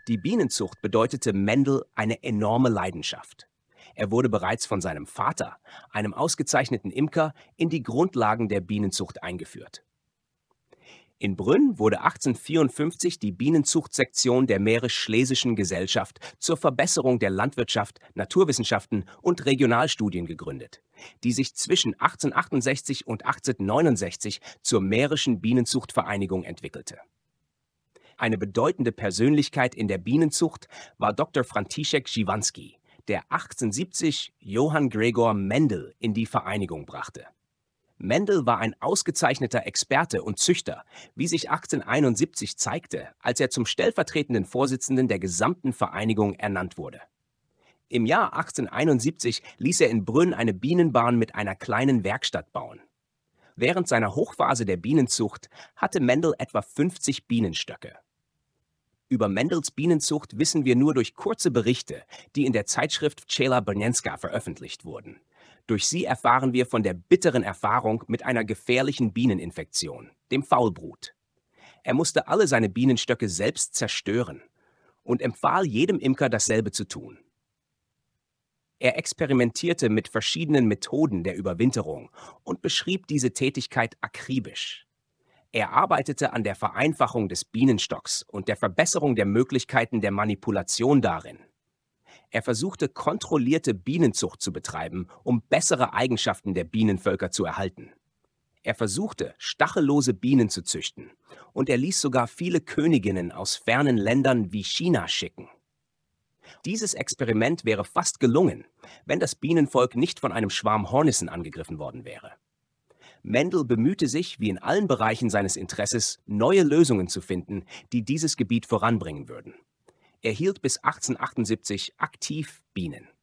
Die Bienenzucht bedeutete Mendel eine enorme Leidenschaft. Er wurde bereits von seinem Vater, einem ausgezeichneten Imker, in die Grundlagen der Bienenzucht eingeführt. In Brünn wurde 1854 die Bienenzuchtsektion der Mährisch-Schlesischen Gesellschaft zur Verbesserung der Landwirtschaft, Naturwissenschaften und Regionalstudien gegründet, die sich zwischen 1868 und 1869 zur Mährischen Bienenzuchtvereinigung entwickelte. Eine bedeutende Persönlichkeit in der Bienenzucht war Dr. František Žiwanský, der 1870 Johann Gregor Mendel in die Vereinigung brachte. Mendel war ein ausgezeichneter Experte und Züchter, wie sich 1871 zeigte, als er zum stellvertretenden Vorsitzenden der gesamten Vereinigung ernannt wurde. Im Jahr 1871 ließ er in Brünn eine Bienenbahn mit einer kleinen Werkstatt bauen. Während seiner Hochphase der Bienenzucht hatte Mendel etwa 50 Bienenstöcke. Über Mendels Bienenzucht wissen wir nur durch kurze Berichte, die in der Zeitschrift Pčela Brněnská veröffentlicht wurden. Durch sie erfahren wir von der bitteren Erfahrung mit einer gefährlichen Bieneninfektion, dem Faulbrut. Er musste alle seine Bienenstöcke selbst zerstören und empfahl jedem Imker dasselbe zu tun. Er experimentierte mit verschiedenen Methoden der Überwinterung und beschrieb diese Tätigkeit akribisch. Er arbeitete an der Vereinfachung des Bienenstocks und der Verbesserung der Möglichkeiten der Manipulation darin. Er versuchte, kontrollierte Bienenzucht zu betreiben, um bessere Eigenschaften der Bienenvölker zu erhalten. Er versuchte, stachellose Bienen zu züchten, und er ließ sogar viele Königinnen aus fernen Ländern wie China schicken. Dieses Experiment wäre fast gelungen, wenn das Bienenvolk nicht von einem Schwarm Hornissen angegriffen worden wäre. Mendel bemühte sich, wie in allen Bereichen seines Interesses, neue Lösungen zu finden, die dieses Gebiet voranbringen würden. Er hielt bis 1878 aktiv Bienen.